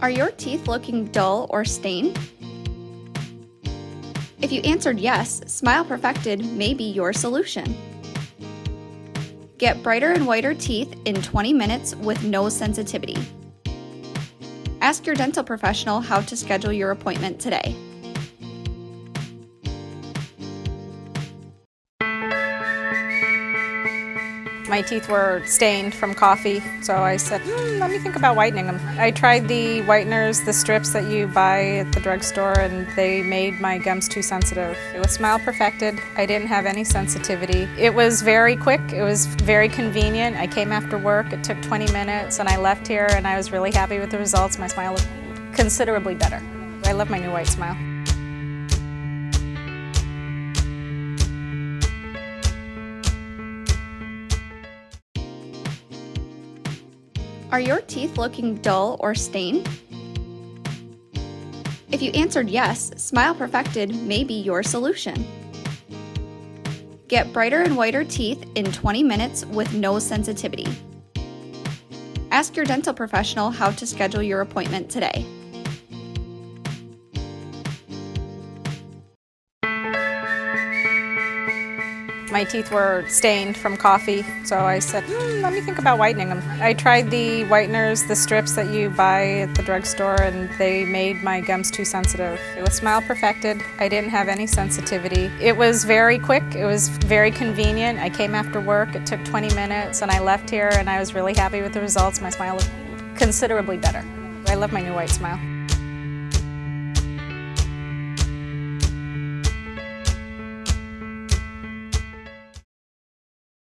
Are your teeth looking dull or stained? If you answered yes, Smile Perfected may be your solution. Get brighter and whiter teeth in 20 minutes with no sensitivity. Ask your dental professional how to schedule your appointment today. My teeth were stained from coffee, so I said, let me think about whitening them. I tried the whiteners, the strips that you buy at the drugstore, and they made my gums too sensitive. With Smile Perfected, I didn't have any sensitivity. It was very quick, it was very convenient. I came after work, it took 20 minutes, and I left here, and I was really happy with the results. My smile looked considerably better. I love my new white smile. Are your teeth looking dull or stained? If you answered yes, Smile Perfected may be your solution. Get brighter and whiter teeth in 20 minutes with no sensitivity. Ask your dental professional how to schedule your appointment today. My teeth were stained from coffee, so I said, let me think about whitening them. I tried the whiteners, the strips that you buy at the drugstore, and they made my gums too sensitive. With Smile Perfected, I didn't have any sensitivity. It was very quick, it was very convenient. I came after work, it took 20 minutes, and I left here, and I was really happy with the results. My smile looked considerably better. I love my new white smile.